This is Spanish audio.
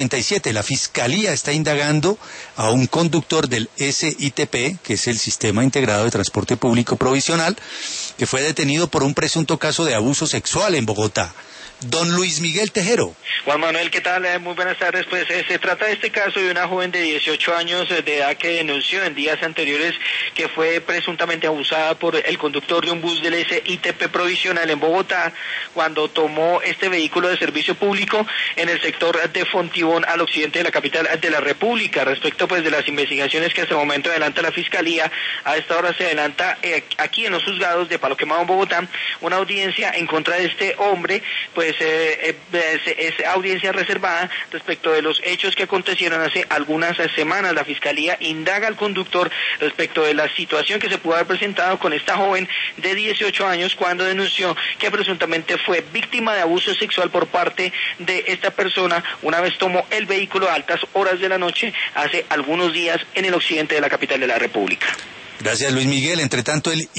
37. La Fiscalía está indagando a un conductor del SITP, que es el Sistema Integrado de Transporte Público Provisional, que fue detenido por un presunto caso de abuso sexual en Bogotá. Don Luis Miguel Tejero. Juan Manuel, ¿qué tal? Muy buenas tardes. Pues se trata de este caso de una joven de 18 años de edad que denunció en días anteriores que fue presuntamente abusada por el conductor de un bus del SITP provisional en Bogotá cuando tomó este vehículo de servicio público en el sector de Fontibón al occidente de la capital de la República. Respecto pues de las investigaciones que hasta el momento adelanta la Fiscalía, a esta hora se adelanta aquí en los juzgados de Palo Quemado en Bogotá una audiencia en contra de este hombre, pues es audiencia reservada respecto de los hechos que acontecieron hace algunas semanas. La Fiscalía indaga al conductor respecto de la situación que se pudo haber presentado con esta joven de 18 años cuando denunció que presuntamente fue víctima de abuso sexual por parte de esta persona una vez tomó el vehículo a altas horas de la noche hace algunos días en el occidente de la capital de la República. Gracias, Luis Miguel. Entre tanto, el